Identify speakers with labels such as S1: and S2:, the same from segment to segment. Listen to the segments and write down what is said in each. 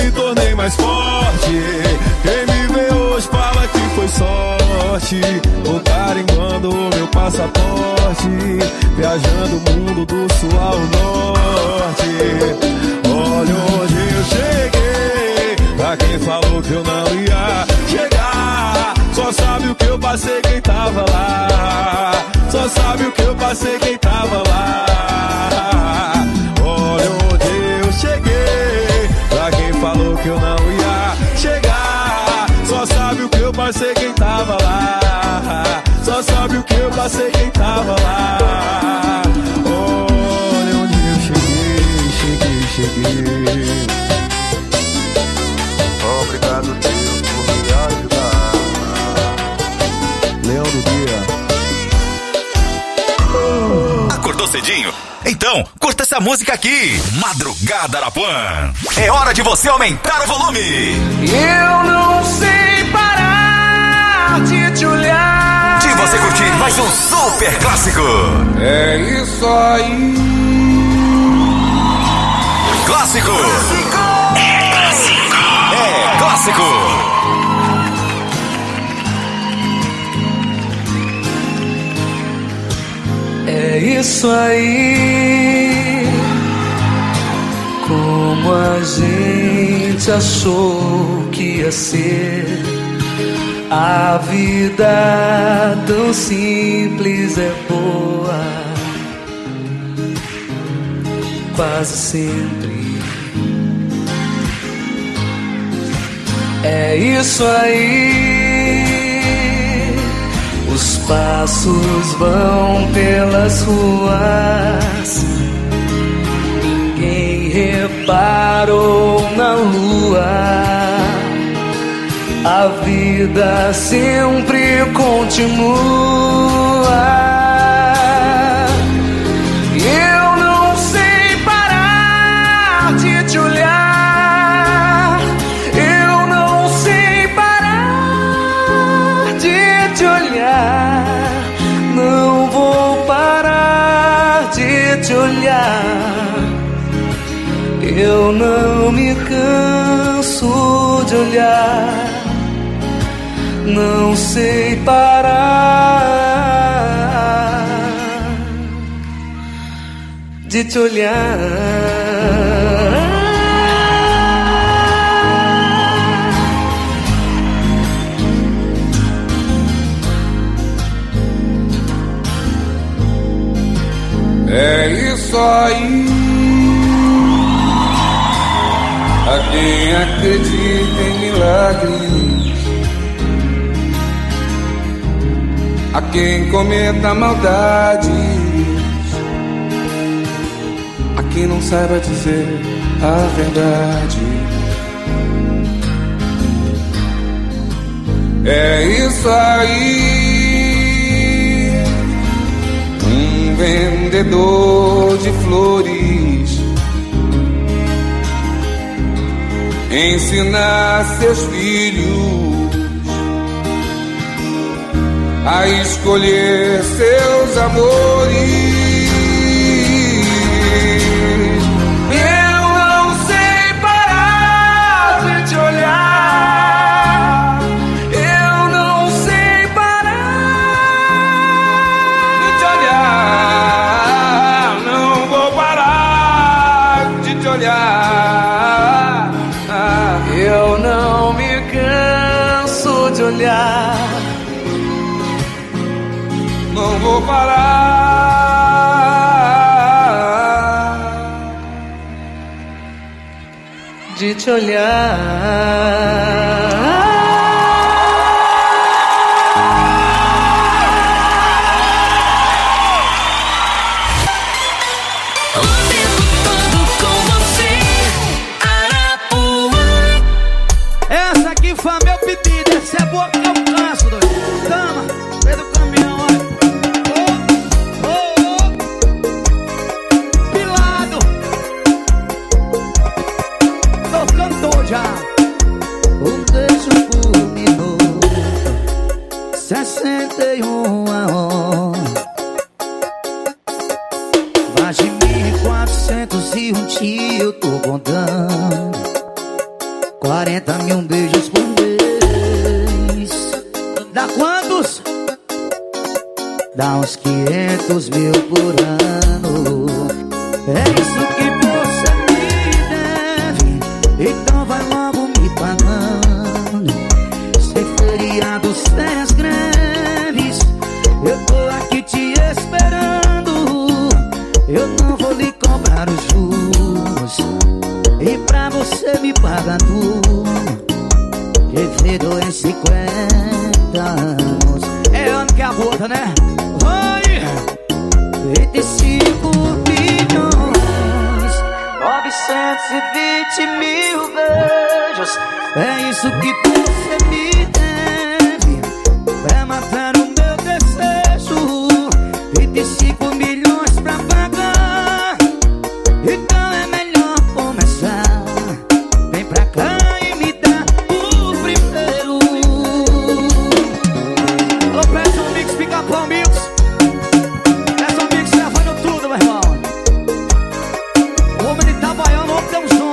S1: me tornei mais forte. Quem me vê hoje fala que foi sorte. Tô carimbando o meu passaporte, viajando o mundo do sul ao norte. Olha onde eu cheguei, pra quem falou que eu não ia chegar. Só sabe o que eu passei quem tava lá. Só sabe o que eu passei quem tava lá. Olha onde eu cheguei, pra quem falou que eu não ia chegar. Só sabe o que eu passei quem tava lá. Só sabe o que eu passei quem tava lá. Olha onde eu cheguei.
S2: Obrigado, Deus, por me ajudar.
S1: Leão do Dia.
S3: Acordou cedinho? Então, curta essa música aqui. Madrugada Arapuã. É hora de você aumentar o volume.
S4: Eu não sei parar de te olhar.
S3: De você curtir mais um super clássico.
S4: É isso aí.
S3: Clássico. É clássico. É clássico.
S4: É isso aí. Como a gente achou que ia ser. A vida tão simples é boa. Quase sempre. É isso aí. Os passos vão pelas ruas. Ninguém reparou na lua. A vida sempre continua. Eu não sei parar de te olhar. Eu não sei parar de te olhar. Não vou parar de te olhar. Eu não me canso de olhar. Não sei parar de te olhar. É isso aí. A quem acredita em milagres, a quem cometa maldades, a quem não saiba dizer a verdade. É isso aí. Um vendedor de flores ensinar seus filhos a escolher seus amores. Eu não sei parar de te olhar. Eu não sei parar de te olhar. Não vou parar de te olhar. Eu não me canso de olhar. Não vou parar de te olhar.
S5: Essa aqui foi meu pedido, essa é boa que eu canso, doido. Tama, vem do caminhão, olha. Oh, oh, oh. Pilado. Tô cantor já.
S6: Um beijo por minuto, 61 a hora. Mais de 1.401 dia eu tô contando. 40 mil beijos por mês.
S5: Dá quantos?
S6: Dá uns 500 mil por ano. É isso que você me deve, então vai logo me pagando. Sem feriado, sem as greves, eu tô aqui te esperando. Eu não vou lhe cobrar os juros, e pra você me pagar tudo. Devido em 50 anos.
S5: É ano que aborta, né? Vai!
S6: 25 bilhões, 920 mil beijos. É isso que você me deve pra matar o meu desejo. 25 milhões pra pagar, então é melhor começar. Vem pra cá e me dá o primeiro.
S5: Alô, peça um mix, Pica-Pau Mix. Peça um mix, levando tudo, meu irmão. O homem de Itabaiana, o homem tem um som.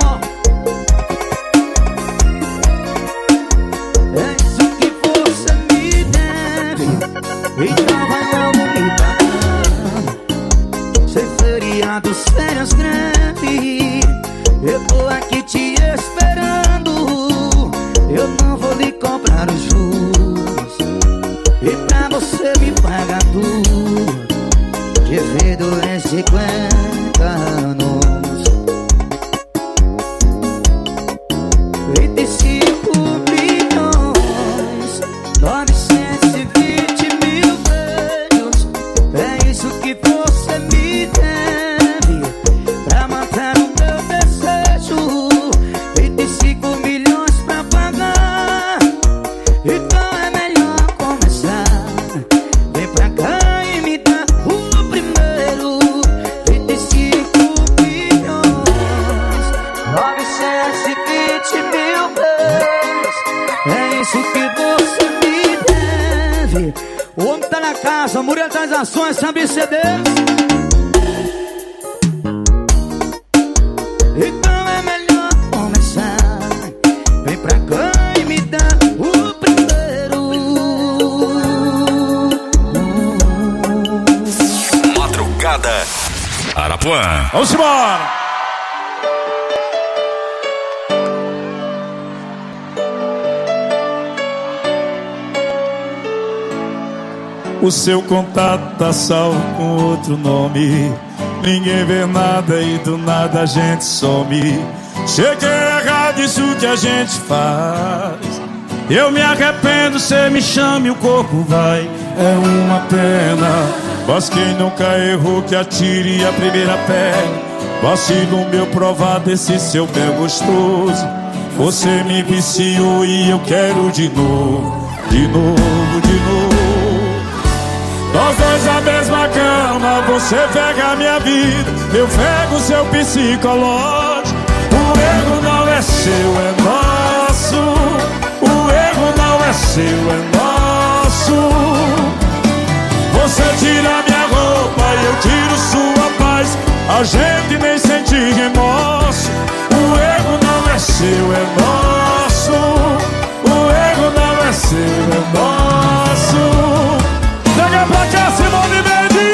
S6: É isso que você me deve, então vai logo me pagar. Sem feriado, sem as greves, eu tô aqui te esperando. Eu não vou lhe cobrar os juros, e pra você me pagar tudo. Divido em 50 anos. 25 bilhões, 920 mil beijos. É isso que você me deve pra matar o meu desejo. 25 milhões pra pagar, então é melhor começar. Vem pra cá e me dá o primeiro. 25 bilhões, 920 mil beijos. É isso que você me deve.
S5: O homem tá na casa, Murilo das Ações, sabe CDs.
S6: Então é melhor começar. Vem pra cá e me dá o primeiro.
S3: Madrugada Arapuã.
S1: Vamos embora! O seu contato tá salvo com outro nome. Ninguém vê nada e do nada a gente some. Cheguei errado isso que a gente faz. Eu me arrependo, cê me chama e o corpo vai. É uma pena, mas quem nunca errou que atire a primeira pedra. Vacilo meu provar desse seu bem gostoso. Você me viciou e eu quero de novo. De novo, de novo. Nós dois na mesma cama, você pega a minha vida, eu pego seu psicológico. O erro não é seu, é nosso. O erro não é seu, é nosso. Você tira minha roupa e eu tiro sua paz. A gente nem sente remorso. O erro não é seu, é nosso. O erro não é seu, é nosso. Chega pra cá, Simone Mendes.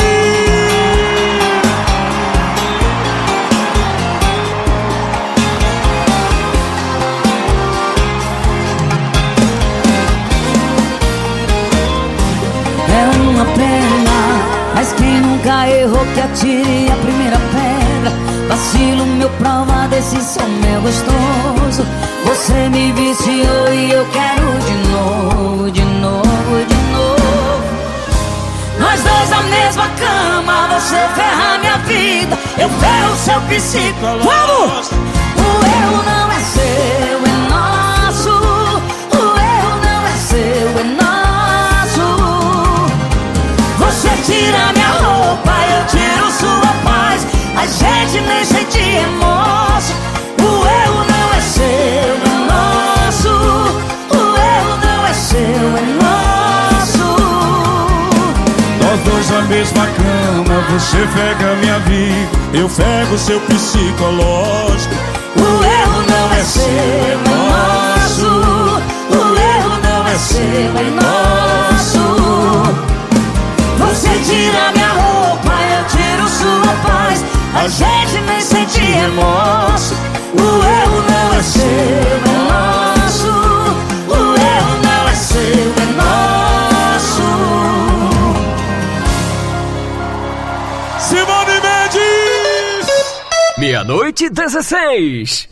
S6: É uma pena, mas quem nunca errou que atire a primeira pedra. Vacilo meu prova desse som meu gostoso. Você me viciou e eu quero de novo, de novo, de novo. Nós dois na mesma cama, você ferra minha vida, eu ferro seu psicológico. Vamos! O erro não é seu, é nosso. O erro não é seu, é nosso. Você tira minha roupa, eu tiro sua paz. A gente nem sente remorso. O erro não é seu, é nosso. O erro não é seu, é nosso.
S1: Nós dois na mesma cama, você pega minha vida, eu pego seu psicológico.
S6: O erro não é seu, é nosso.
S7: Noite 16.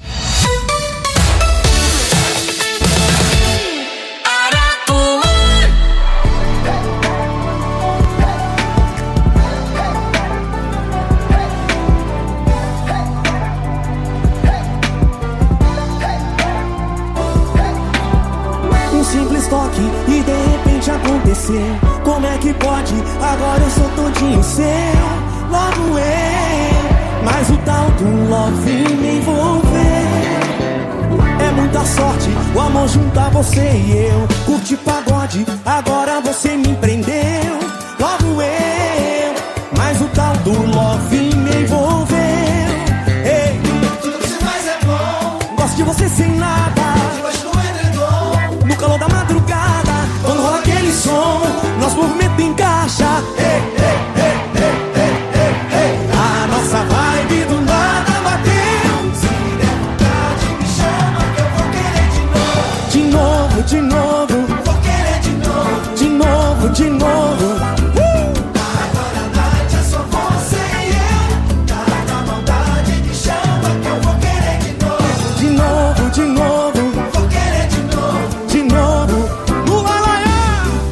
S8: Um simples toque e de repente acontecer. Como é que pode? Agora eu sou todinho seu. Logo eu, mas o tal do love me envolver. É muita sorte, o amor junta você e eu. Curti pagode, agora você me prendeu. Logo eu, mas o tal do love me envolveu. Ei, tudo que você faz é bom. Gosto de você sem nada, debaixo do edredom, no calor da madrugada, quando rola aquele som, nosso movimento encaixa. Ei, ei, ei, ei, ei, ei, ei. A nossa vibe do nada bateu. Se der vontade me chama que eu vou querer de novo. De novo, vou querer de novo. De novo, de novo. Agora a noite é só você e eu. Tá na maldade, me chama que eu vou querer de novo. De novo, de novo. Vou querer de novo. De novo. No lalaiá.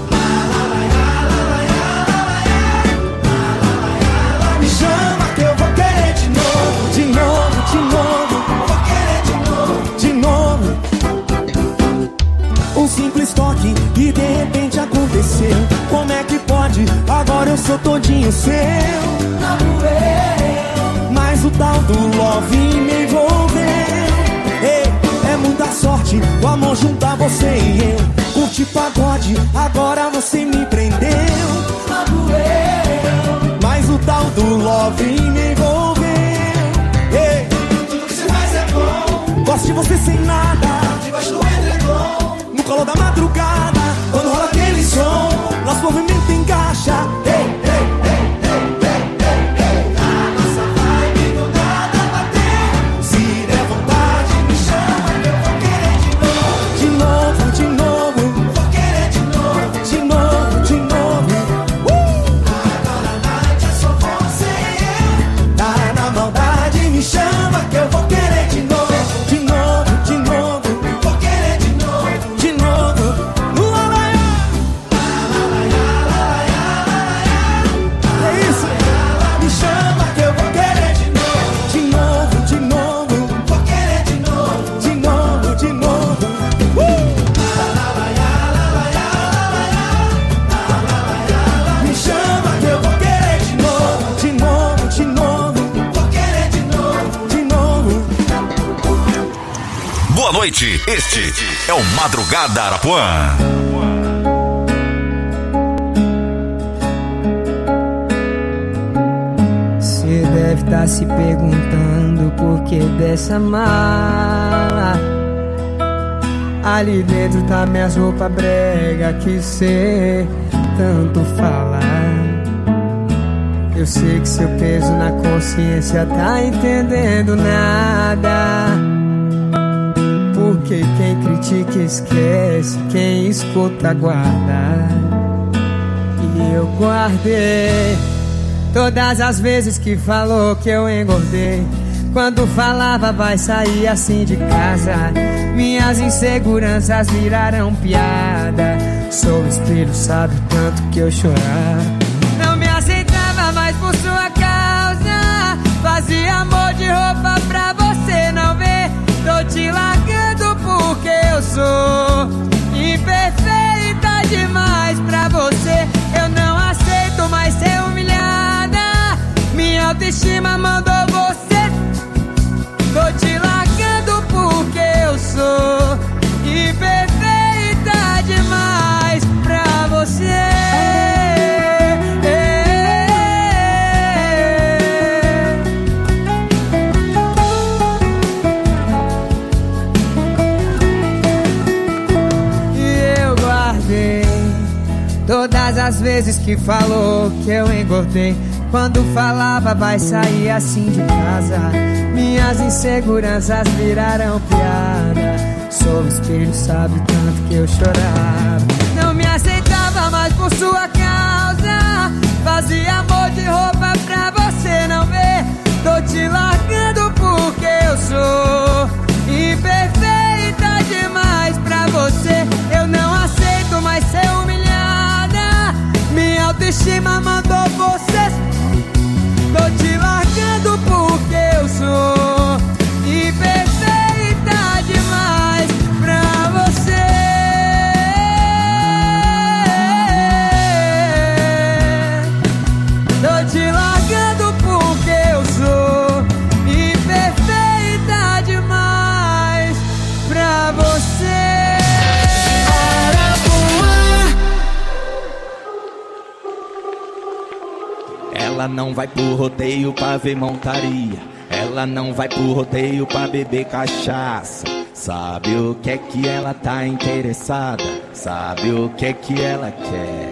S8: Me chama que eu vou querer de novo. De novo, de novo. Vou querer de novo. De novo. Um simples toque e de repente aconteceu. Como é que pode? Agora eu sou todinho seu. Mas o tal do love me envolveu. Ei, é muita sorte, o amor junta você e eu. Curti pagode, agora você me prendeu. Mas o tal do love me envolveu. Ei, tudo que você faz é bom. Gosto de você sem nada, debaixo do edredom, no calor da madrugada, quando rola aquele som, nosso movimento encaixa. Ei, ei, ei, ei, ei, ei, ei. A nossa vibe do nada bateu. Se der vontade me chama que eu vou querer de novo. De novo, de novo. Vou querer de novo. De novo, de novo. Agora a noite é só você e eu. Tá na maldade, me chama que eu vou querer de novo. De novo, de novo. Vou querer de novo. De novo. No lalaiá. É isso. Me chama que eu vou querer de novo. De novo, de novo. Vou querer de novo. De novo, de novo. Me chama que eu vou querer de novo. De novo, de novo. Vou querer de novo. De novo.
S3: Boa noite, este é o Madrugada Arapuã.
S9: Você deve estar se perguntando por que dessa mala. Ali dentro tá minhas roupas brega que cê tanto fala. Eu sei que seu peso na consciência tá entendendo nada. Porque quem critica esquece, quem escuta guarda. E eu guardei todas as vezes que falou que eu engordei. Quando falava vai sair assim de casa, minhas inseguranças viraram piada. Sou espelho, sabe o tanto que eu chorava. Não me aceitava mais por sua causa. Fazia amor de roupa pra você não ver. Tô te largando porque eu sou imperfeita demais pra você. Eu não aceito mais ser humilhada. Minha autoestima mandou você. Tô te largando porque eu sou imperfeita demais pra você. Todas as vezes que falou que eu engordei. Quando falava vai sair assim de casa, minhas inseguranças viraram piada. Sou espelho, sabe o tanto que eu chorava. Não me aceitava mais por sua causa. Fazia amor de roupa pra você não ver. Tô te largando porque eu sou imperfeita demais pra você. Eu não aceito mais ser humilhada. Minha autoestima mandou você. Tô te largando porque eu sou imperfeita demais pra você. Tô te largando porque eu sou imperfeita demais pra você.
S7: Ela não vai pro rodeio pra ver montaria. Ela não vai pro rodeio pra beber cachaça. Sabe o que é que ela tá interessada? Sabe o que é que ela quer?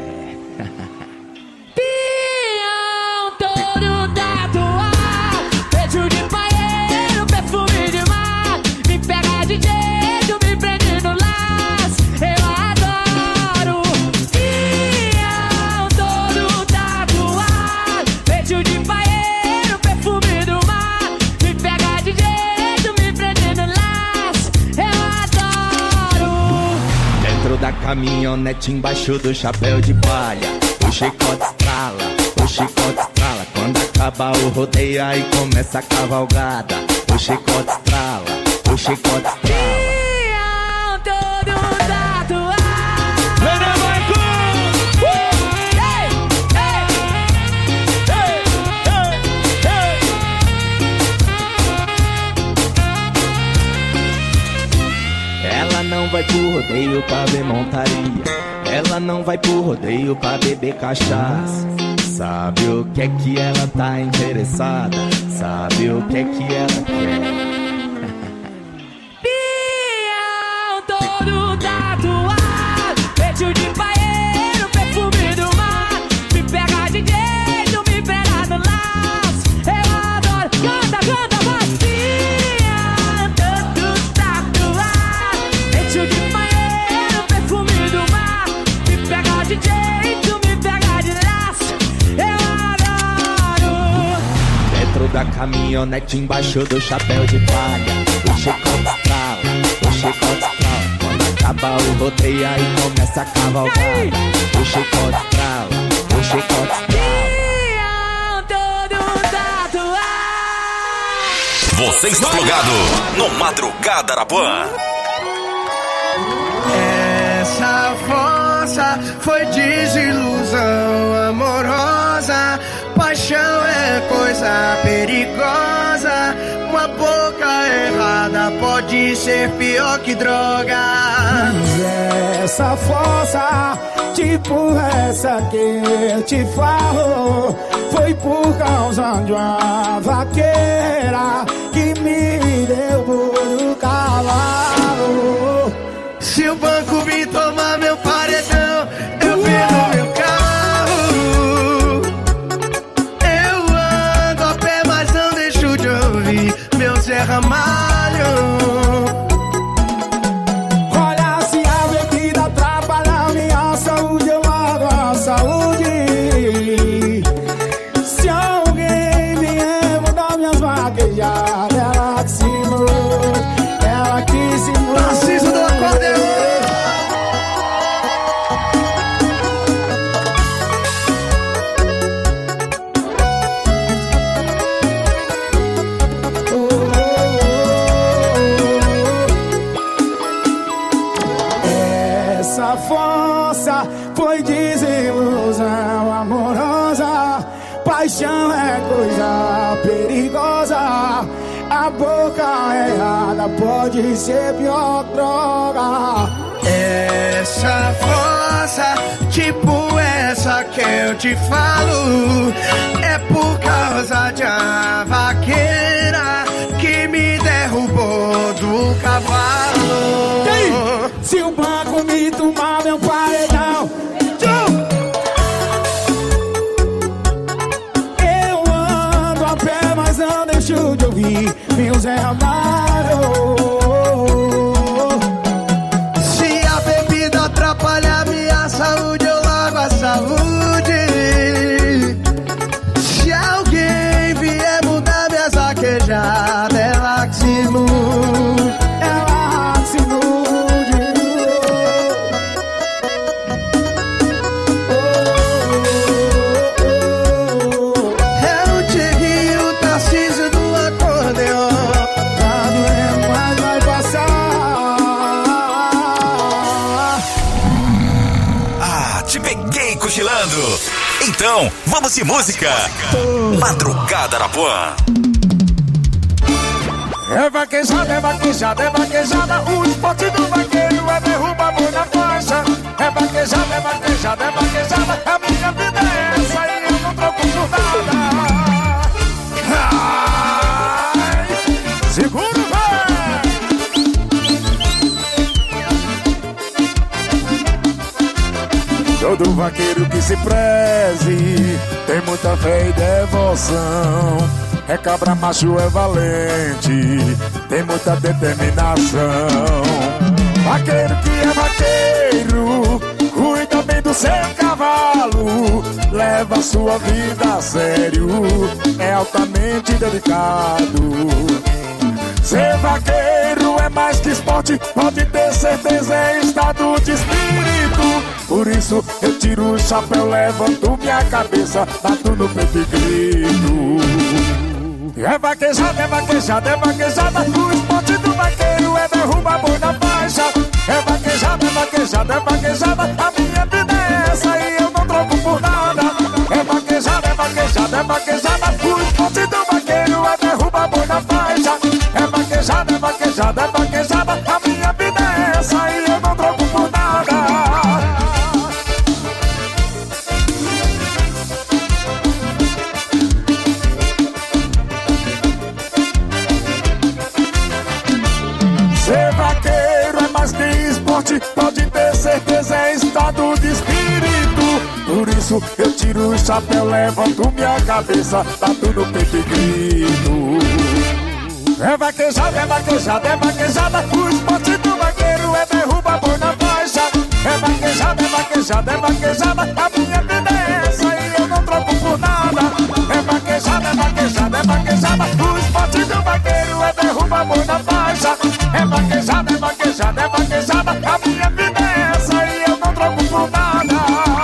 S10: Pião todo tatuado, beijo de banheiro, perfume de mar. Me pega de jeito, me prende no laço. Eu adoro. Pião todo tatuado, beijo de banheiro, perfume do mar. Me pega de jeito, me prende no laço. Eu adoro.
S7: Dentro da caminhonete, embaixo do chapéu de palha, o chicote estrala, o chicote estrala. Quando acaba o rodeio, aí começa a cavalgada. O chicote estrala, o chicote estrala.
S10: Pião todo tatuado.
S7: Ela não vai pro rodeio pra ver montaria. Ela não vai pro rodeio pra beber cachaça. Sabe o que é que ela tá interessada? Sabe o que é que ela quer?
S10: Pião todo tatuado, beijo de banheiro, perfume do mar. Me pega de jeito, me pega no laço. Eu adoro. Canta, canta, vai. Pião todo tatuado, beijo de banheiro, perfume do mar. Me pega de jeito, me pega de laço. Eu adoro.
S7: Dentro da caminhonete, embaixo do chapéu de palha, o chicote estrala, o chicote estrala. Quando acaba o rodeio, aí começa a cavalgada. O chicote estrala, o chicote estrala.
S10: Pião todo tatuado.
S3: Você está plugado no Madrugada Arapuã.
S11: Essa força foi desilusão amorosa. Paixão é coisa perigosa. Uma boca errada pode ser pior que droga.
S8: Mas essa força, tipo essa que eu te falo, foi por causa de uma vaqueira que me deu por cavalo.
S11: Se o banco me tomar meu paredão, eu vendo meu carro. Eu ando a pé, mas não deixo de ouvir meu Zé Ramalho.
S8: Olha, se a bebida atrapalhar minha saúde, eu largo a saúde. Se alguém vier mudar minhas vaquejadas, ela que se mude, ela que se mude.
S11: Preciso do acordeão.
S8: Essa força foi desilusão amorosa. Paixão é coisa perigosa. A boca errada pode ser pior que droga.
S11: Essa força, tipo essa que eu te falo, é por causa de uma vaqueira que me derrubou do cavalo.
S8: Ei, se o banco me tomar meu paredão, eu ando a pé, mas não deixo de ouvir meu Zé Ramalho.
S11: Se a bebida atrapalhar minha saúde, eu largo a saúde. Se alguém vier mudar minha
S3: Então, vamos de música. Madrugada Arapuã.
S12: É vaquejada, é vaquejada, é vaquejada. O esporte do vaqueiro é derrubar boi na faixa. É vaquejada, é vaquejada, é vaquejada. A minha vida é essa e eu não troco por nada. Ai, segura, vai! Todo vaqueiro que se preze tem muita fé e devoção. É cabra macho, é valente, tem muita determinação. Vaqueiro que é vaqueiro, cuida bem do seu cavalo, leva sua vida a sério, é altamente dedicado. Ser vaqueiro é mais que esporte, pode ter certeza, é estado de espírito. Por isso eu tiro o chapéu, levanto minha cabeça, bato no peito e grito. É vaquejada, é vaquejada, é vaquejada. O esporte do vaqueiro é derrubar boi na faixa. É vaquejada, é vaquejada, é vaquejada. A minha vida é essa e eu não troco por nada. É vaquejada, é vaquejada, é vaquejada. O esporte do vaqueiro é derrubar boi na faixa. É vaquejada, é vaquejada, é vaquejada. A minha vida é essa e eu não troco por nada. Ser vaqueiro é mais que esporte, pode ter certeza, é estado de espírito. Por isso eu tiro o chapéu, levanto minha cabeça, bato no peito e grito. É vaquejada, é vaquejada, é vaquejada. O esporte do vaqueiro é derrubar boi na faixa. É vaquejada, é vaquejada, é vaquejada. A minha vida é essa e eu não troco por nada. É vaquejada, é vaquejada, é vaquejada. O esporte do vaqueiro é derrubar boi na faixa. É vaquejada, é vaquejada, é vaquejada. A minha vida é essa e eu não troco por nada.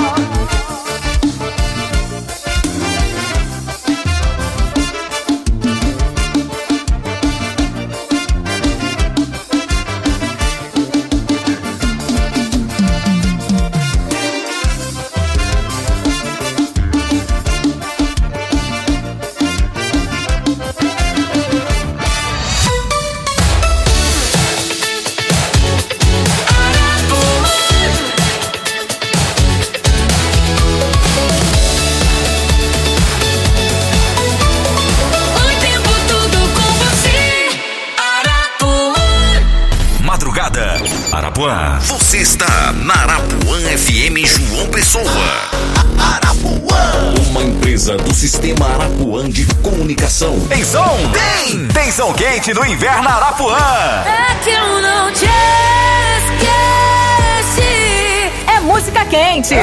S3: Arapuã. Você está na Arapuã FM João Pessoa. Arapuã. Uma empresa do Sistema Arapuã de Comunicação. Tem som? Tem som quente no inverno Arapuã.
S10: É que eu não te esqueci. É música quente.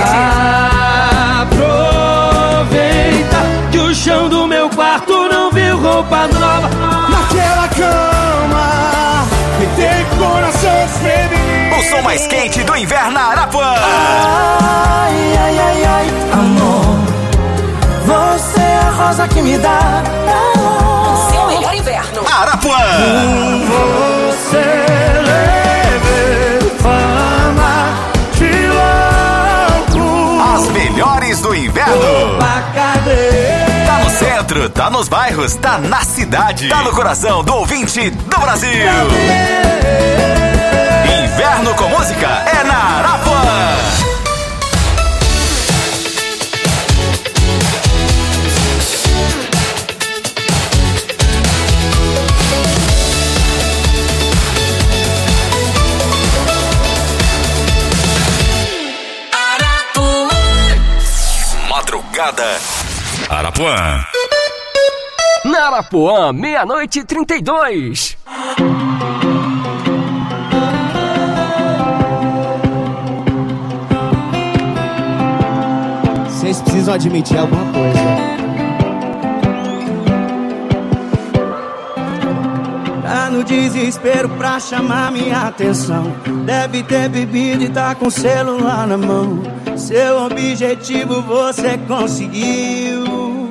S11: Aproveita que o chão do meu quarto não viu roupa nova.
S12: Naquela cama que tem coração feminino.
S3: O som mais quente do inverno Arapuã.
S8: Ai, ai, ai, ai, amor, você é a rosa que me dá
S10: seu melhor inverno.
S3: Arapuã.
S12: Você leve fama de louco.
S3: As melhores do inverno. Tá no centro, tá nos bairros, tá na cidade, tá no coração do ouvinte do Brasil. Inverno com música é na Arapuã. Madrugada Arapuã.
S13: Na Arapuã, 00:32.
S9: Vocês precisam admitir alguma coisa.
S8: Tá no desespero pra chamar minha atenção. Deve ter bebido e tá com o celular na mão. Seu objetivo você conseguiu.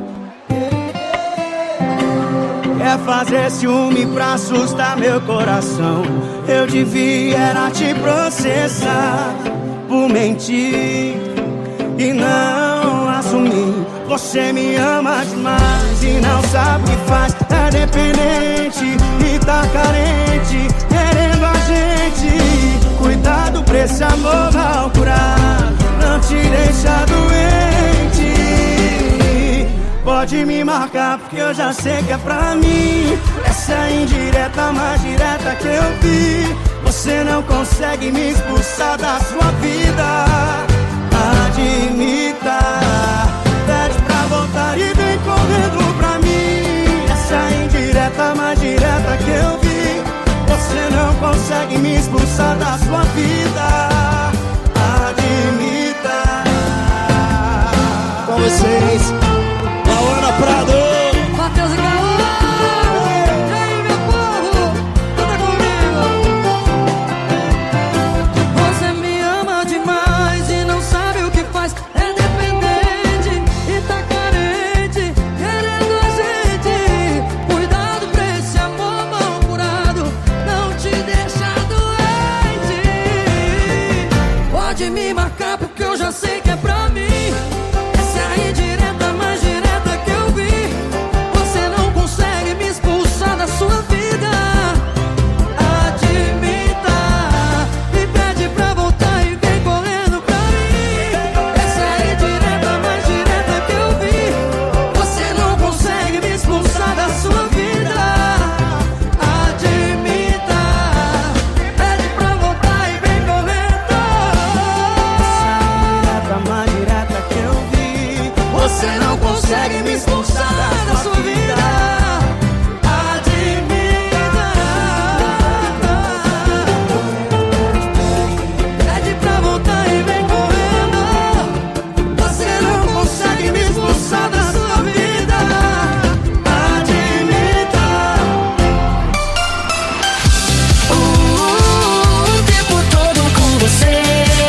S8: Quer fazer ciúme pra assustar meu coração. Eu devia era te processar por mentir.
S11: e não assumir. Você me ama demais e não sabe o que faz. É dependente e tá carente, querendo a gente. Cuidado pra esse amor mal curado não te deixa doente. Pode me marcar porque eu já sei que é pra mim. Essa é a indireta mais direta que eu vi. Você não consegue me expulsar da sua vida. Admita, pede pra voltar e vem correndo pra mim. Essa é a indireta mais direta que eu vi. Você não consegue me expulsar da sua vida. Admita.
S1: Com vocês, Lauana Prado,
S10: Matheus e Caô. E aí, meu povo, canta comigo. Você me ama demais e não sabe o que faz. É dependente e tá carente, querendo a gente. Cuidado pra esse amor mal curado não te deixa doente. Pode me marcar porque eu já sei que é pra mim. Essa é a indireta mais direta que eu vi. Você não consegue me expulsar da sua vida. Admita e pede pra voltar e vem correndo pra mim. Essa é a indireta mais direta que eu vi. Você não consegue me expulsar da sua vida. Admita, pede pra voltar e vem correndo.
S11: Essa é a indireta mais direta que eu vi.
S10: Você não consegue me expulsar da sua vida. Admita, pede pra voltar e vem correndo. Você não consegue me expulsar da sua vida. Admita.
S6: O tempo todo com você,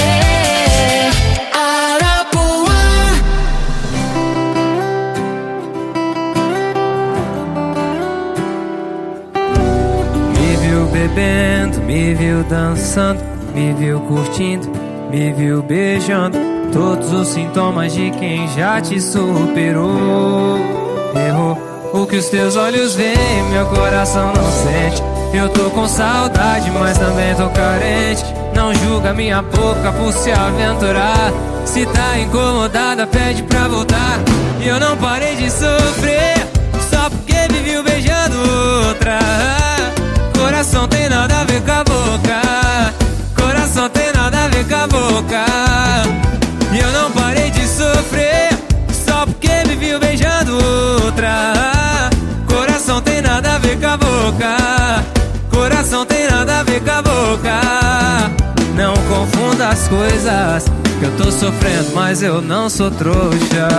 S6: Arapuã.
S9: Me viu bebendo, me viu dançando, me viu curtindo, me viu beijando. Todos os sintomas de quem já te superou. Errou o que os teus olhos veem, meu coração não sente. Eu tô com saudade, mas também tô carente. Não julga minha boca por se aventurar. Se tá incomodada, pede pra voltar. E eu não parei de sofrer só porque me viu beijando outra. Coração tem nada a ver com a boca. Coração tem nada a ver com a boca. E eu não parei de sofrer só porque me viu beijando outra. Coração tem nada a ver com a boca. Coração tem nada a ver com a boca. Não confunda as coisas, que eu tô sofrendo, mas eu não sou trouxa.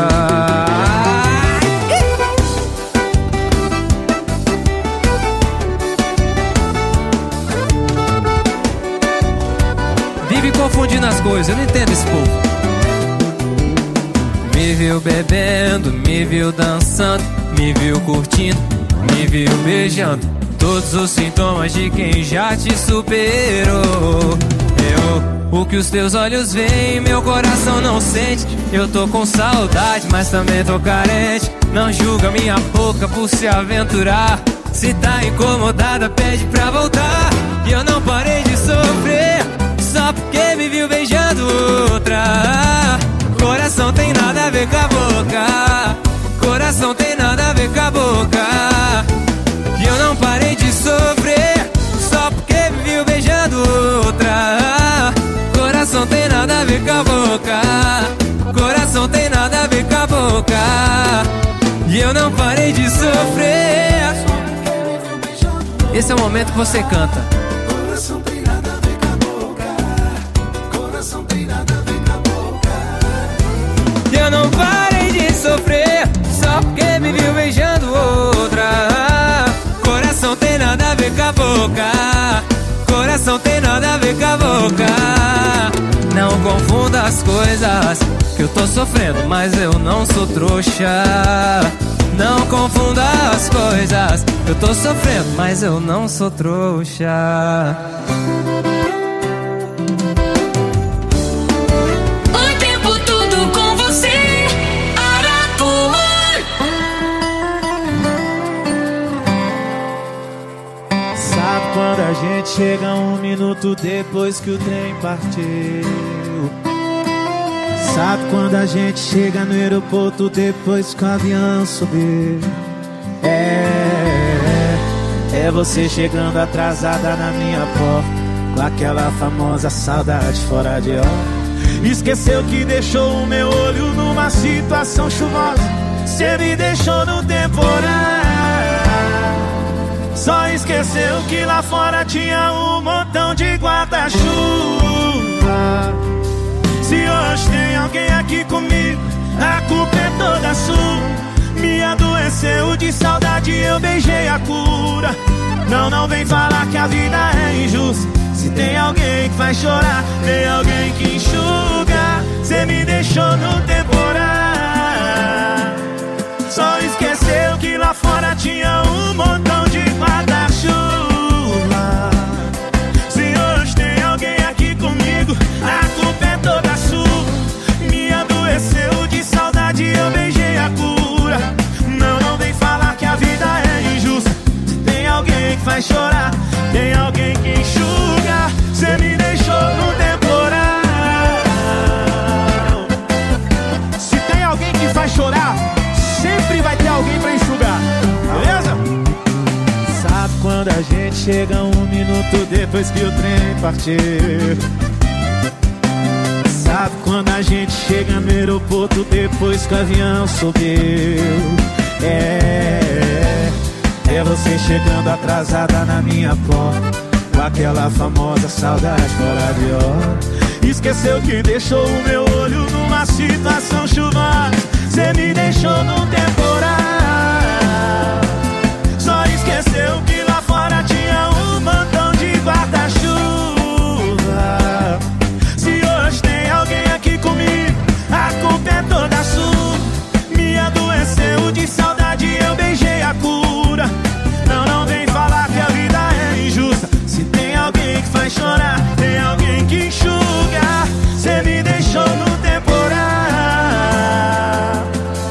S9: Vive confundindo as coisas, eu não entendo esse povo. Me viu bebendo, me viu dançando, me viu curtindo, me viu beijando. Todos os sintomas de quem já te superou. O que os teus olhos veem, meu coração não sente. Eu tô com saudade, mas também tô carente. Não julga minha boca por se aventurar. Se tá incomodada, pede pra voltar. E eu não parei de sofrer só porque me viu beijando outra. Coração tem nada a ver com a boca. Coração tem nada a ver com a boca. E eu não parei de sofrer só porque me viu beijando outra. Coração tem nada a ver com a boca. Coração tem nada a ver com a boca. E eu não parei de sofrer. Esse é o momento que você canta.
S14: Coração tem nada a ver com a boca. Coração tem nada a ver com a boca.
S9: E eu não parei de sofrer só porque me viu beijando outra. Coração tem nada a ver com a boca. Coração tem nada a ver com a boca. Não confunda as coisas, que eu tô sofrendo, mas eu não sou trouxa. Não confunda as coisas, eu tô sofrendo, mas eu não sou trouxa.
S6: O tempo todo com
S15: chega 1 minuto depois que o trem partiu. Sabe quando a gente chega no aeroporto depois que o avião subiu? É você chegando atrasada na minha porta, com aquela famosa saudade fora de hora. Esqueceu que deixou o meu olho numa situação chuvosa. Cê me deixou no temporal. Só esqueceu que lá fora tinha um montão de guarda-chuva. Se hoje tem alguém aqui comigo, a culpa é toda sua. Me adoeceu de saudade, eu beijei a cura. Não vem falar que a vida é injusta. Se tem alguém que faz chorar, tem alguém que enxuga. Cê me deixou no temporal. Só esqueceu que lá fora tinha um montão de guarda-chuva. Se hoje tem alguém aqui comigo, a culpa é toda sua. Me adoeceu de saudade, eu beijei a cura. Não vem falar que a vida é injusta. Se tem alguém que faz chorar, tem alguém que enxuga. Cê me deixou no temporal. Se tem alguém que faz chorar, sempre vai ter alguém pra enxugar, beleza? Sabe quando a gente chega 1 minuto depois que o trem partiu? Sabe quando a gente chega no aeroporto depois que o avião subiu? É você chegando atrasada na minha porta, com aquela famosa saudade fora de hora. Esqueceu que deixou o meu olho numa situação chuvosa. Cê me deixou no temporal. Só esqueceu que lá fora tinha um montão de guarda-chuva. Se hoje tem alguém aqui comigo, a culpa é toda sua. Me adoeceu de saudade, eu beijei a cura. Não vem falar que a vida é injusta. Se tem alguém que faz chorar, tem alguém que enxuga. Cê me deixou no temporal.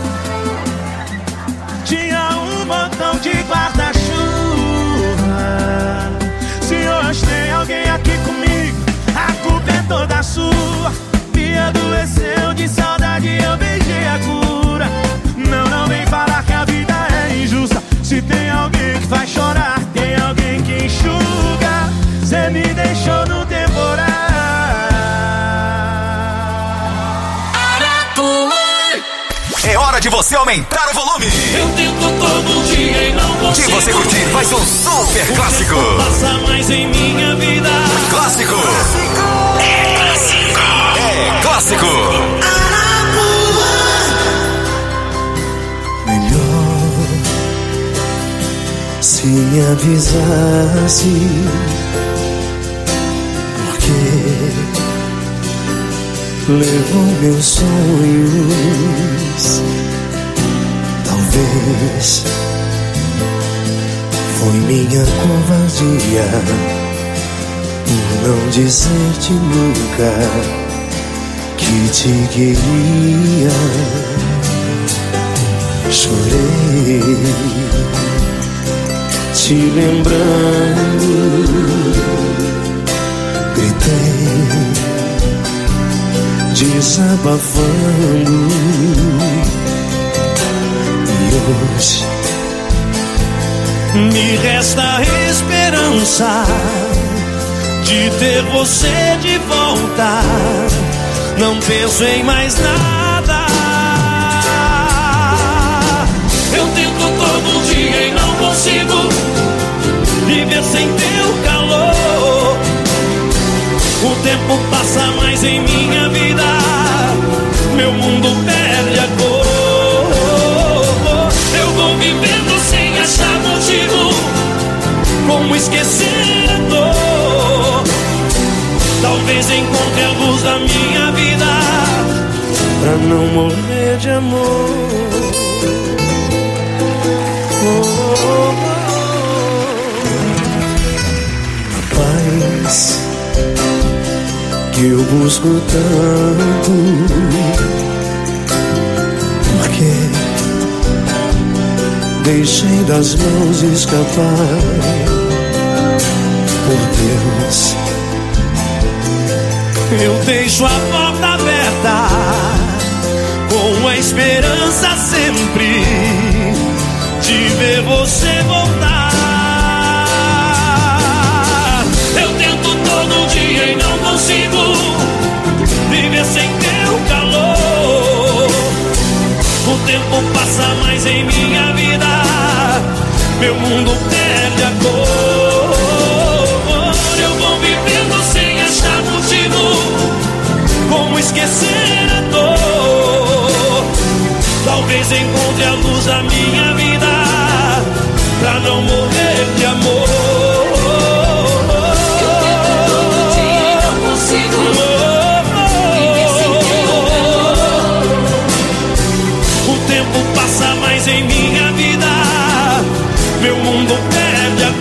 S15: Tinha um montão de guarda-chuva. Se hoje tem alguém aqui comigo, a culpa é toda sua. Me adoeceu de saudade, eu beijei a cura. Não vem falar que a vida é injusta. Se tem alguém que faz chorar, tem alguém que enxuga. Cê me deixou no temporal.
S3: É hora de você aumentar o volume.
S14: Eu tento todo dia e não consigo.
S3: De você curtir mais um super clássico.
S14: Passa mais em minha vida.
S3: Clássico. É clássico. É clássico.
S16: Melhor se me avisasse, porque levou meus sonhos. Talvez foi minha covardia por não dizer-te nunca que te queria. Chorei te lembrando, gritei desabafando. E hoje
S11: me resta a esperança de ter você de volta. Não penso em mais nada.
S14: Eu tento todo dia e não consigo
S11: viver sem teu calor. O tempo passa mais em minha vida, meu mundo perde a cor.
S14: Eu vou vivendo sem achar motivo.
S11: Como esquecer a dor? Talvez encontre a luz da minha vida pra não morrer de amor. A paz que eu busco tanto, porque deixei das mãos escapar.
S16: por Deus.
S14: Eu deixo a porta aberta, com a esperança sempre de ver você voltar. Eu tento todo dia e não consigo viver sem teu calor. O tempo passa mais em minha vida, meu mundo perde a cor. Eu vou vivendo sem achar motivo, como esquecer a dor. Talvez encontre a luz da minha vida, pra não morrer de amor.
S10: Eu tento todo dia e não consigo viver sem teu calor.
S14: O tempo passa mais em minha vida, meu mundo perde a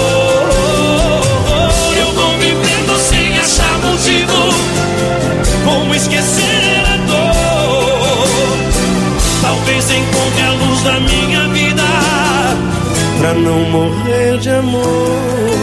S14: cor. Eu vou vivendo sem achar motivo, como esquecer a dor. Talvez encontre a luz da minha vida, pra não morrer de amor.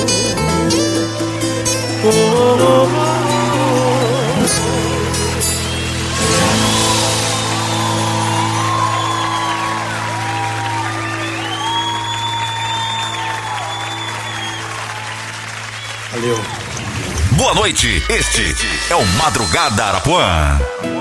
S3: Valeu. Boa noite, este é o Madrugada Arapuã.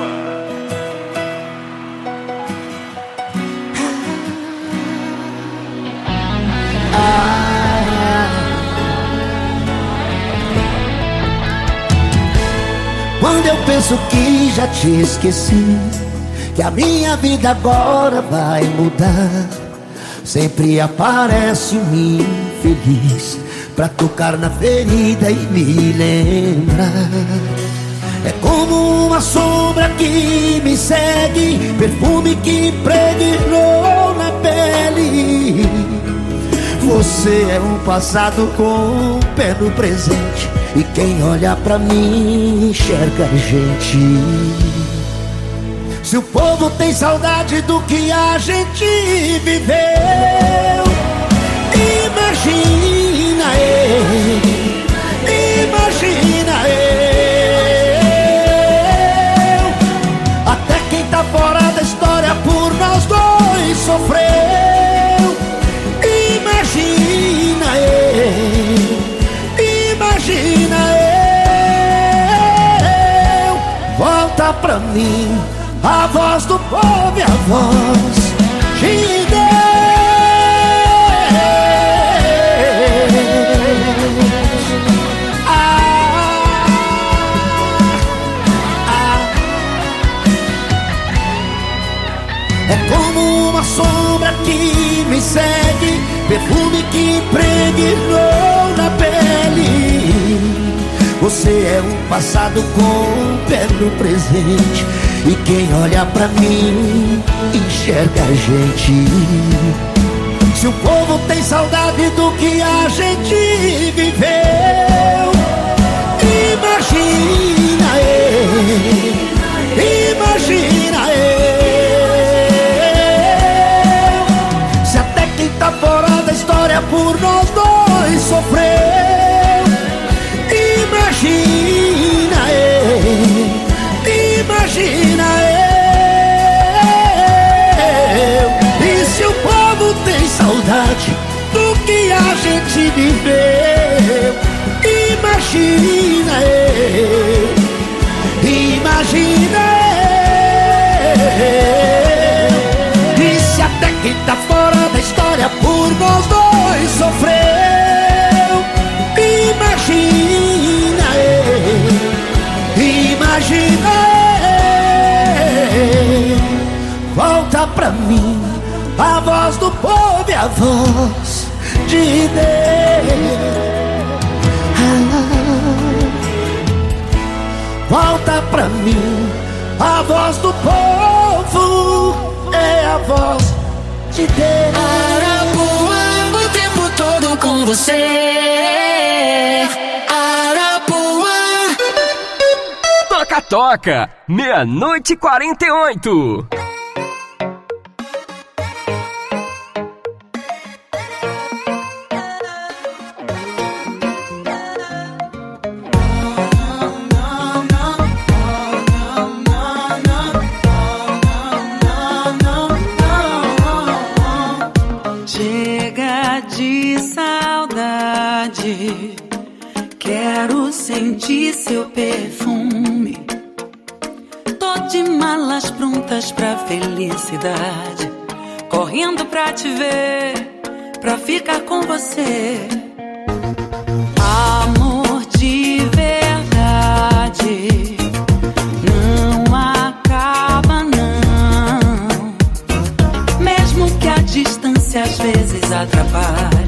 S11: Quando eu penso que já te esqueci, que a minha vida agora vai mudar, sempre aparece um infeliz pra tocar na ferida e me lembrar. É como uma sombra que me segue, perfume que impregnou na pele. Você é um passado com um pé no presente, e quem olha pra mim enxerga a gente. Se o povo tem saudade do que a gente viveu, imagina eu, imagina eu. Até quem tá fora da história por nós dois sofreu. Imagina eu, imagina eu. Volta pra mim a voz do povo e a voz de Deus. É como uma sombra que me segue, perfume que impregnou na pele. Você é um passado com um pé no presente, e quem olha pra mim enxerga a gente. Se o povo tem saudade do que a gente viveu, imagina eu, imagina eu. Se até quem tá fora da história por nós dois sofreu, imagina eu, imagina eu. E se o povo tem saudade do que a gente viveu, imagina eu, imagina eu. E se até quem tá fora da história por nós dois sofreu, imagina eu, imagina eu. Volta pra mim a voz do povo e a voz de Deus. Volta pra mim a voz do povo, é a voz de Deus.
S10: Arapuã, o tempo todo com você. Arapuã.
S13: Toca, toca, 00:48.
S17: senti seu perfume. Tô de malas prontas pra felicidade, correndo pra te ver, pra ficar com você. Amor de verdade não acaba não, mesmo que a distância às vezes atrapalhe.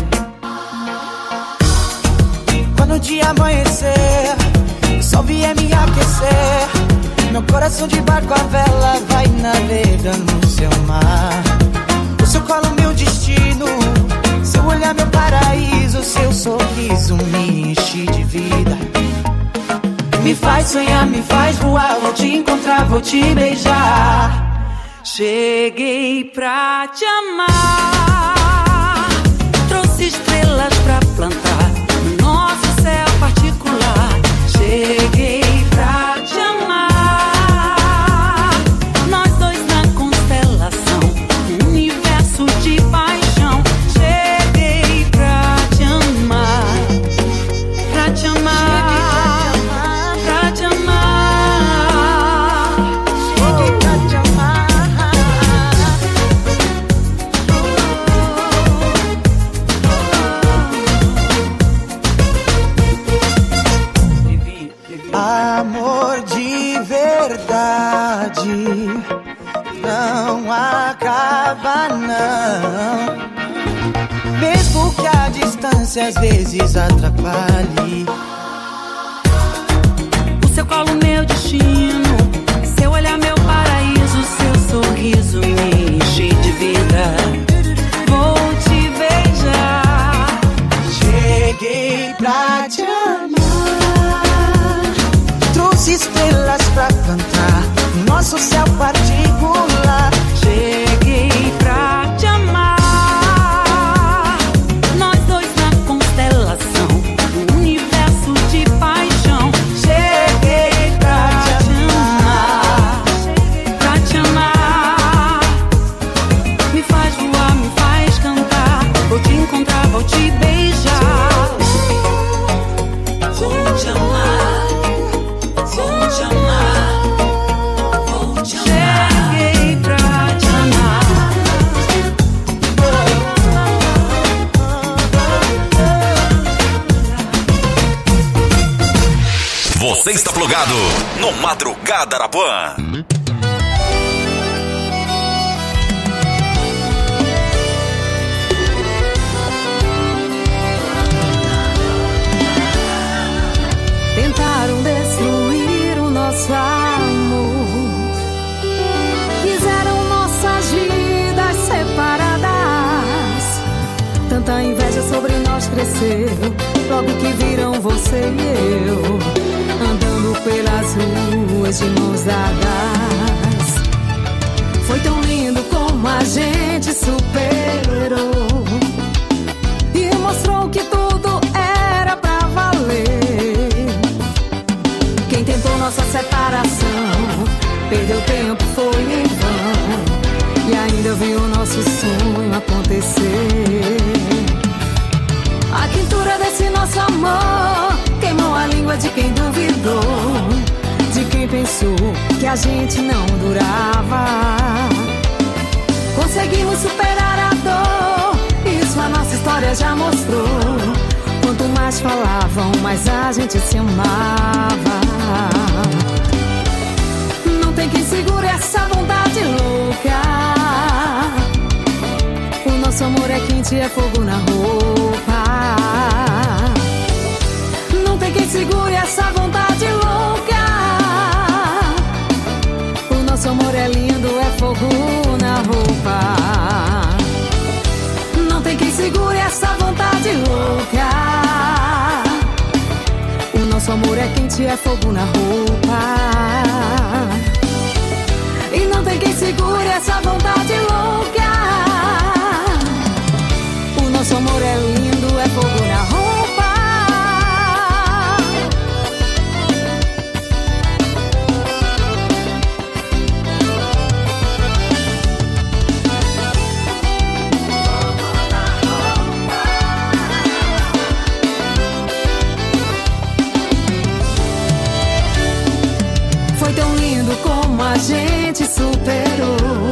S11: Quando o dia amanhecer, o sol vier me aquecer, meu coração de barco a vela vai navegando no seu mar. O seu colo meu destino, seu olhar meu paraíso, seu sorriso me enche de vida. Me faz sonhar, me faz voar, vou te encontrar, vou te beijar.
S17: Cheguei pra te amar, trouxe estrelas pra plantar no nosso céu particular. Cheguei pra te amar, nós dois na constelação, um universo de paixão. Cheguei pra te amar, pra te amar, pra te amar. Cheguei pra te amar.
S11: Amor de verdade não acaba não, mesmo que a distância às vezes atrapalhe.
S17: O seu colo meu destino, seu olhar meu paraíso, seu sorriso me enche de vida. Vou te beijar.
S11: Cheguei pra te amar, trouxe estrelas pra plantar no nosso céu particular.
S17: Cheguei pra te amar, nós dois na constelação, um universo de paixão. Cheguei pra te amar, pra te amar. Me faz voar, me faz cantar, vou te encontrar, vou te beijar. Vou te amar, vou te amar, vou te amar. Cheguei pra te amar.
S3: Você está plugado no Madrugada Arapuã.
S6: Tentaram destruir o nosso amor, fizeram nossas vidas separadas. Tanta inveja sobre nós cresceu, logo que viram você e eu andando pelas ruas de mãos dadas. Foi tão lindo como a gente superou e mostrou que tudo era pra valer. Quem tentou nossa separação perdeu tempo, foi em vão, e ainda viu o nosso sonho acontecer. A quentura desse nosso amor queimou a língua de quem duvidou, de quem pensou que a gente não durava. Conseguimos superar a dor, isso a nossa história já mostrou. Quanto mais falavam, mais a gente se amava. Não tem quem segure essa vontade louca. O nosso amor é quente, é fogo na roupa. Não tem quem segure essa vontade louca. O nosso amor é lindo, é fogo na roupa. Não tem quem segure essa vontade louca. O nosso amor é quente, é fogo na roupa. E não tem quem segure essa vontade louca. O nosso amor é lindo, é fogo na roupa. Foi tão lindo como a gente superou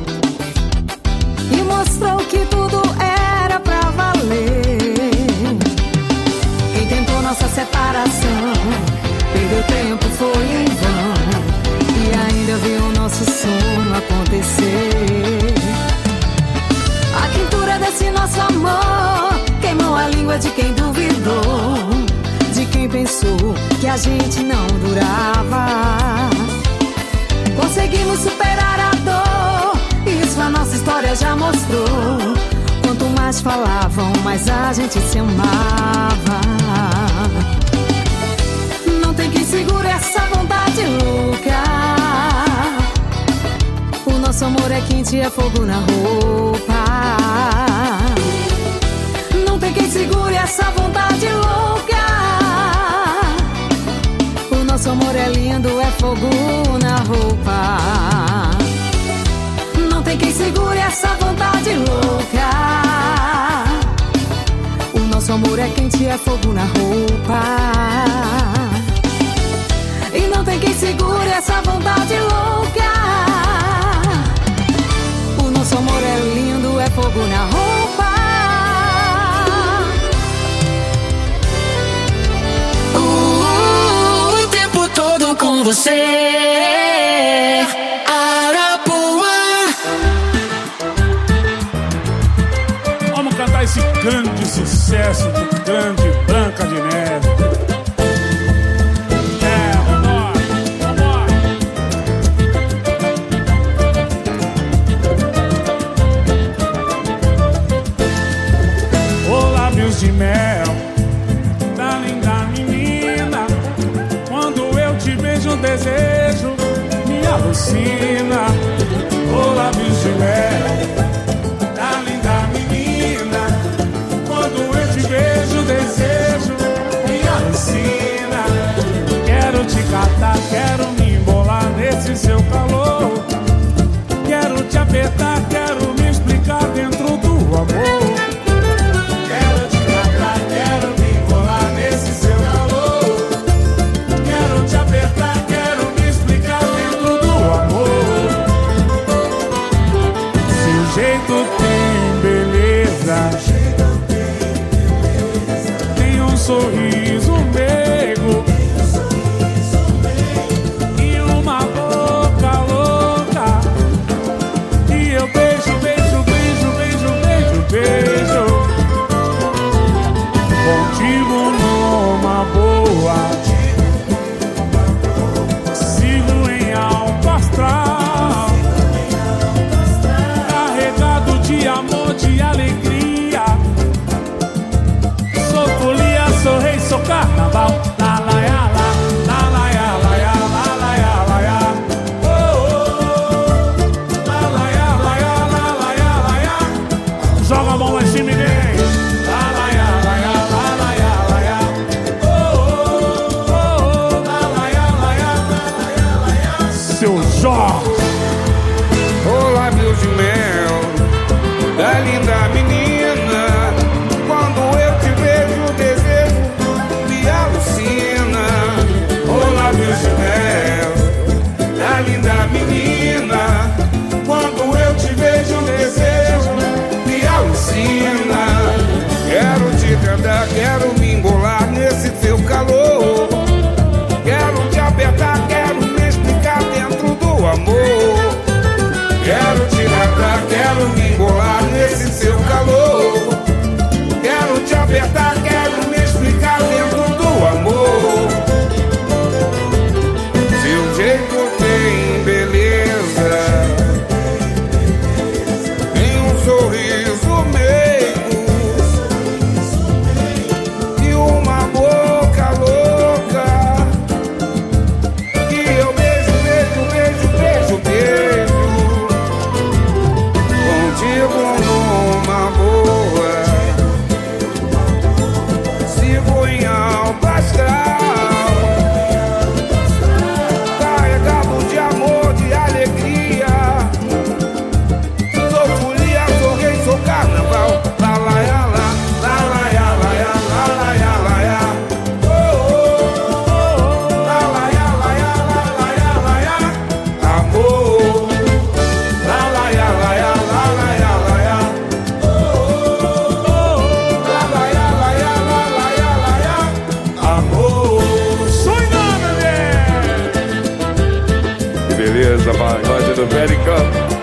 S6: e mostrou que tudo era pra valer. Quem tentou nossa separação perdeu tempo, foi em vão, e ainda viu o nosso sono acontecer. A quentura desse nosso amor queimou a língua de quem duvidou, de quem pensou que a gente não durava. Conseguimos superar a dor, isso a nossa história já mostrou. Quanto mais falavam, mais a gente se amava. Não tem quem segure essa vontade louca. O nosso amor é quente, é fogo na roupa. Não tem quem segure essa vontade louca. O nosso amor é lindo, é fogo na roupa. Não tem quem segure essa vontade louca. O nosso amor é quente, é fogo na roupa. E não tem quem segure essa vontade louca. O nosso amor é lindo, é fogo na roupa.
S18: O tempo todo com você, Arapuã.
S15: Vamos cantar esse grande sucesso do grande Branca de Neve. De mel, da linda menina. Quando eu te vejo, o desejo me alucina. Oh, lábios de mel, da linda menina. Quando eu te vejo, o desejo me alucina. Quero te catar, quero me embolar nesse seu calor. Quero te apertar, quero me explicar dentro do amor. Tem um sorriso meigo e uma boca louca, e eu beijo, beijo, beijo, beijo, beijo, beijo. Contigo numa boa, sigo em alto astral, carregado de amor, de alegria. Sou folia, sou rei, sou carnaval. La la ya la, la la ya la ya, la la ya la ya. Oh oh, la la ya la ya, la la ya la ya. Joga a mão lá em cima e vem. La la ya la ya, la la ya la ya. Oh oh oh, la la ya la ya, la la ya la ya. Seu Jorge.
S19: Oh, lábios de mel, da linda menina. Quando eu te vejo, o desejo me alucina. Oh, lábios de mel, da linda menina. Quando eu te vejo, o desejo me alucina. Quero te cantar, quero me embolar nesse teu calor. Quero te apertar, quero me explicar dentro do amor. Quero te cantar, quero me embolar nesse seu calor. Quero te apertar, quero me explicar dentro do amor. beleza, pagode do Pericão.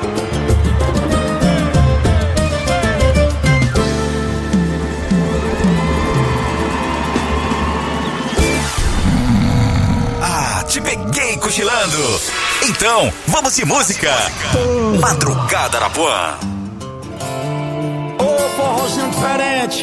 S3: Te peguei cochilando. Então, vamos de música. Madrugada Arapuã.
S15: Ô, forrozinho diferente.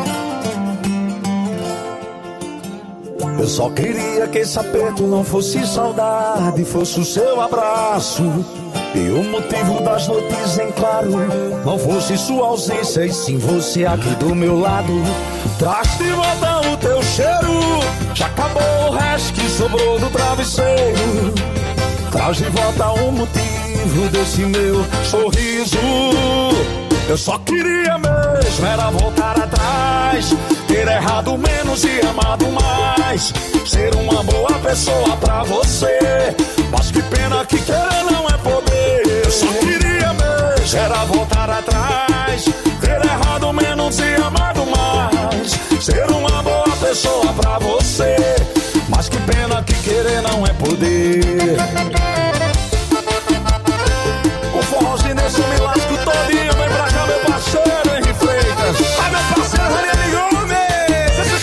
S1: Eu só queria que esse aperto não fosse saudade, fosse o seu abraço. E o motivo das noites em claro não fosse sua ausência, e sim você aqui do meu lado. Traz de volta o teu cheiro, já acabou o resto que sobrou do travesseiro. Traz de volta o motivo desse meu sorriso. Eu só queria mesmo era voltar atrás, ter errado menos e amado mais, ser uma boa pessoa pra você. Mas que pena que querer não é poder. Eu só queria mesmo era voltar atrás, ter errado menos e amado mais, ser uma boa pessoa pra você. Mas que pena que querer não é poder. O forrozinho desse me lasco todinho. Vem pra cá, meu parceiro Henri Freitas. Ai, meu parceiro Ranieri Gomes.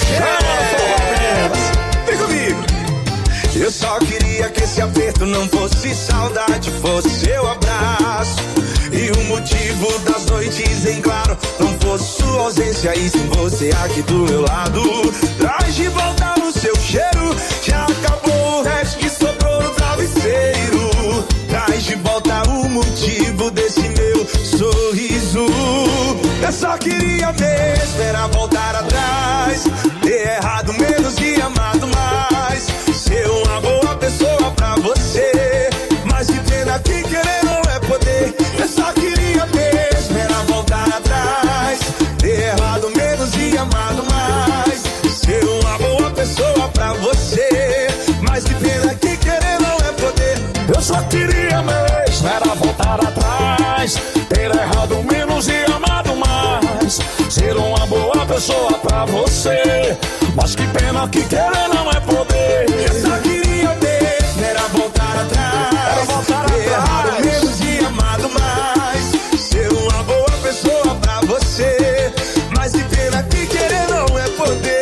S1: Vem comigo.
S20: Eu só queria que esse aperto não fosse saudade, fosse seu abraço. E o motivo das noites em claro não fosse sua ausência, e sim você aqui do meu lado. Traz de volta o seu cheiro, já acabou o resto que sobrou no travesseiro. Traz de volta o motivo desse meu sorriso. Eu só queria mesmo era voltar atrás, ter errado menos e amado mais, ser uma boa pessoa pra você. Mas que pena que querer não é poder. Eu só queria mesmo era voltar atrás, ter errado menos e amado mais, ser uma boa pessoa pra você. Mas que pena que querer não é poder.
S1: Eu só queria mesmo era voltar atrás, ter errado menos e amado mais, ser uma boa pessoa pra você. Mas que pena que querer não é poder.
S20: Eu só queria mesmo era voltar atrás, ter errado menos e amado mais, ser uma boa pessoa pra você. Mas que pena que querer não é poder.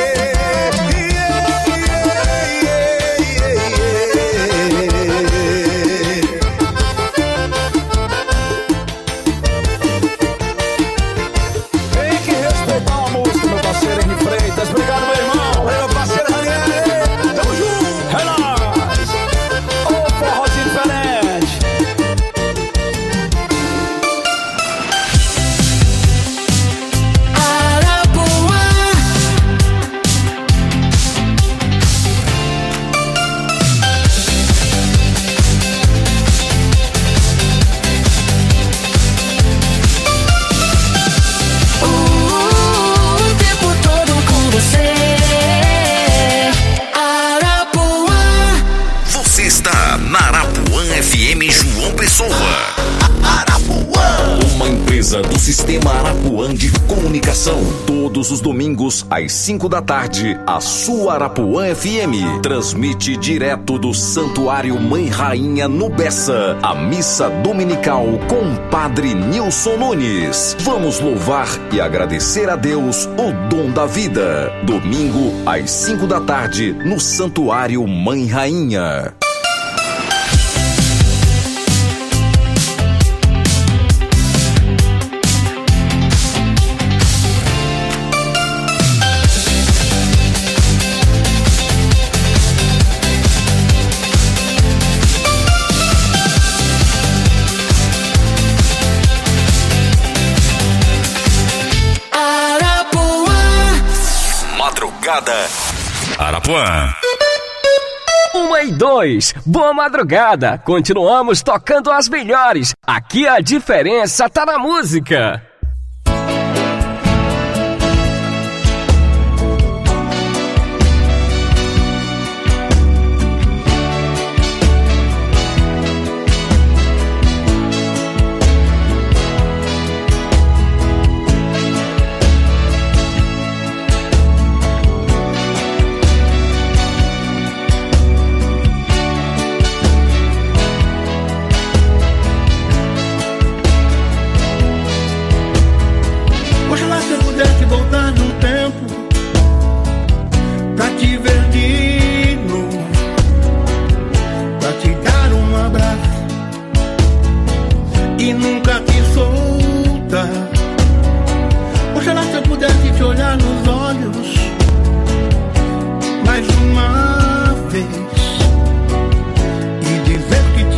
S1: Obrigado, meu irmão. Meu parceiro Ranieri. Tamo junto. É nóis. Ô, forrozinho diferente.
S18: Arapuã. O tempo todo com você. Arapuã.
S3: Você está na Arapuã FM João Pessoa. Arapuã, uma empresa do Sistema Arapuã de Comunicação. Todos os domingos às 5 da tarde, a sua Arapuã FM transmite direto do Santuário Mãe Rainha no Bessa a missa dominical com Padre Nilson Nunes. Vamos louvar e agradecer a Deus o dom da vida. Domingo às 5 da tarde no Santuário Mãe Rainha. Madrugada Arapuã.
S13: 1 e 2, boa madrugada. Continuamos tocando as melhores. Aqui a diferença tá na música.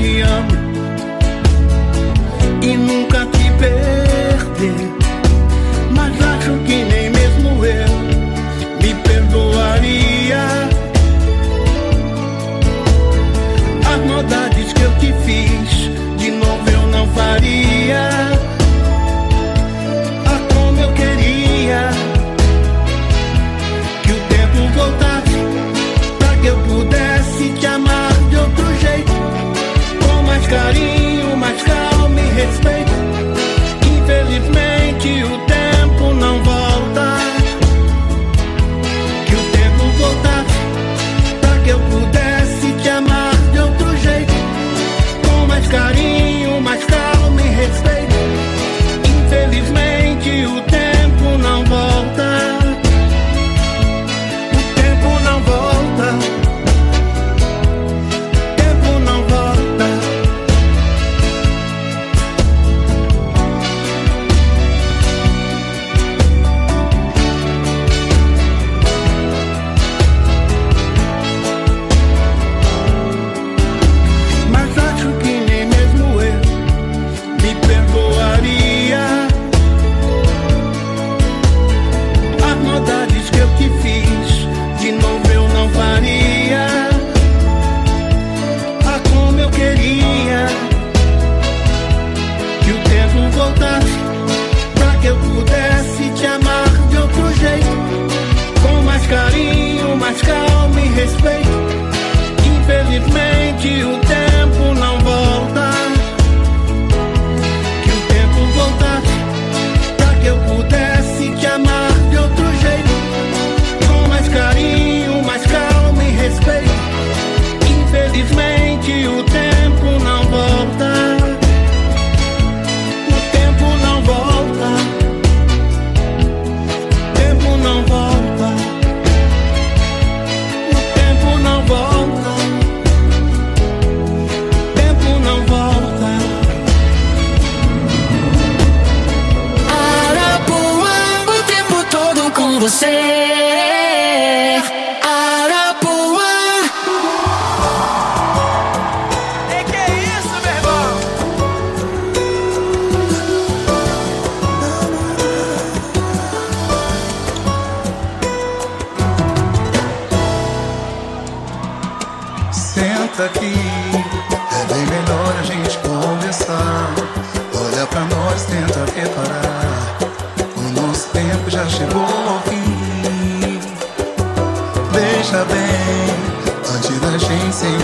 S11: te amo e nunca te perder, mas acho que nem mesmo eu me perdoaria as maldades que eu te fiz, de novo eu não faria. Ah, como eu queria que o tempo voltasse pra que eu pudesse te amar de outro jeito, com mais carinho, mais calma e respeito. Infelizmente o tempo não volta. Que o tempo voltasse pra que eu pudesse te amar de outro jeito, com mais carinho, mais calma e respeito. Infelizmente o tempo não volta. O tempo não volta. O tempo não volta. Mas acho que nem mesmo eu me perdoaria as maldades que eu te fiz, de novo eu não faria. Ah, como eu queria que o tempo voltasse pra que eu pudesse te amar de outro jeito, com mais carinho, mais calma e respeito. Infelizmente o tempo não volta. Que o tempo voltasse pra que eu pudesse te amar de outro jeito, com mais carinho, mais calma e respeito. Infelizmente o tempo não volta. O tempo não volta. O tempo não volta. O tempo não volta. O tempo não volta.
S18: Arapuã, o tempo todo com você. Arapuã.
S15: Que é isso, meu irmão?
S11: Senta aqui, é bem melhor a gente conversar. Olha pra nós, tenta reparar, o nosso tempo já chegou ao fim. Veja bem, antes da gente se